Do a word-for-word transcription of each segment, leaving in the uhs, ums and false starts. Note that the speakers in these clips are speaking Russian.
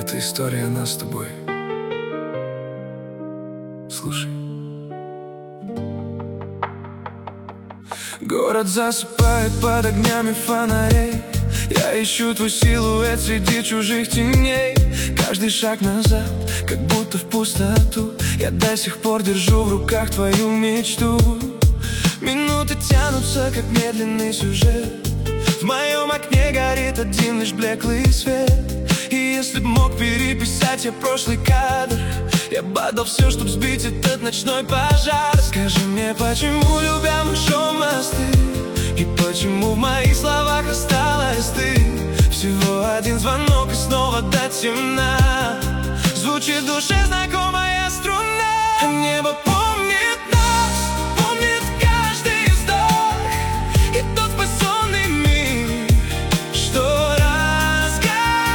Это история о нас с тобой. Слушай. Город засыпает под огнями фонарей. Я ищу твой силуэт среди чужих теней. Каждый шаг назад, как будто в пустоту. Я до сих пор держу в руках твою мечту. Минуты тянутся, как медленный сюжет. В моем окне горит один лишь блеклый свет. И если б мог переписать я прошлый кадр, я бы отдал все, чтоб сбить этот ночной пожар. Скажи мне, почему, любя, мы шел мосты? И почему в моих словах осталась ты? Всего один звонок и снова до темна. Звучит в душе знакомая струна. Небо помнит нас, помнит каждый вздох. И тот спасенный миг, что разгадать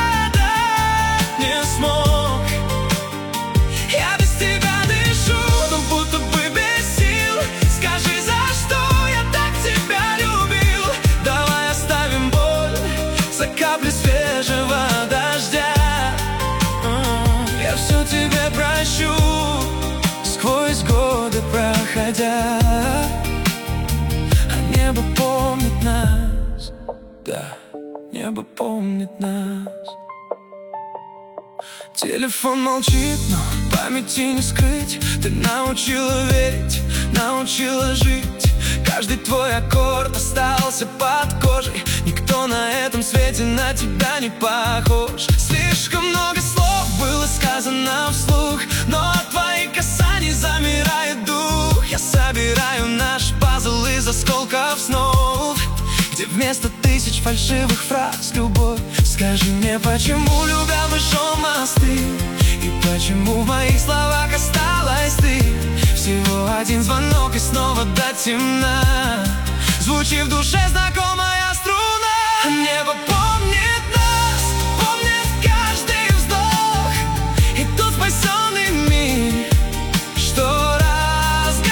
не смог. Я без тебя дышу, но будто бы без сил. Скажи, за что я так тебя любил? Давай оставим боль за капли свежего дождя. Я все тебе прощу, сквозь годы проходя. А небо помнит нас, да, небо помнит нас. Телефон молчит, но памяти не скрыть. Ты научила верить, научила жить. Каждый твой аккорд остался под кожей. Никто на этом свете на тебя не похож. Слишком много слов было сказано вслух, но от твоих касаний замирает дух. Я собираю наш пазл из осколков снов, где вместо тысяч фальшивых фраз любовь. Скажи мне, почему, любя, мы шел мосты? И почему в моих словах осталась ты? Всего один звонок и снова до темна. Звучит в душе знакомая струна. Небо помнит нас, помнит каждый вздох. И тот спасенный миг, что разгадать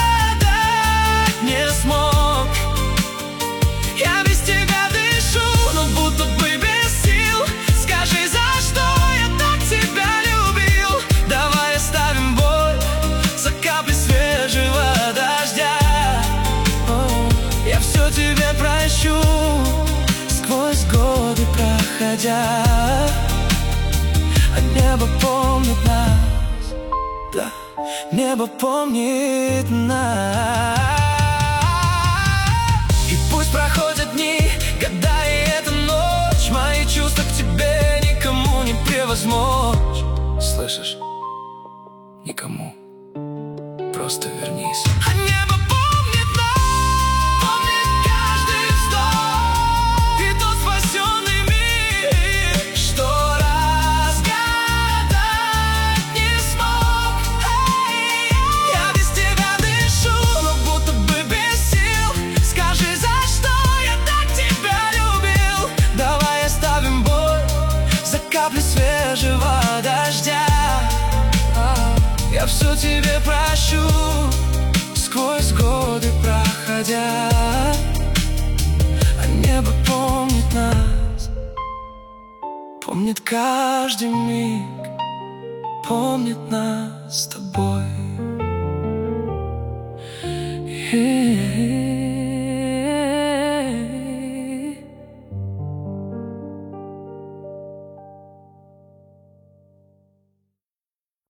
не смог. Я без тебя дышу, но будто бы без сил. Скажи, за что я так тебя любил? Давай оставим боль за капли свежего дождя. О, я все тебе прощу, сквозь годы проходя. А небо помнит нас, да, небо помнит нас. И пусть проходят дни, года и эта ночь, мои чувства к тебе никому не превозмочь. Слышишь? Никому. Просто вернись. А небо помнит нас, помнит каждый вздох. И тот спасенный миг, что разгадать не смог. Я без тебя дышу, но будто бы без сил. Скажи, за что я так тебя любил? Давай оставим боль за капли свежего дождя. Я все тебе прощу, сквозь годы проходя. А небо помнит нас, помнит каждый миг, помнит нас с тобой.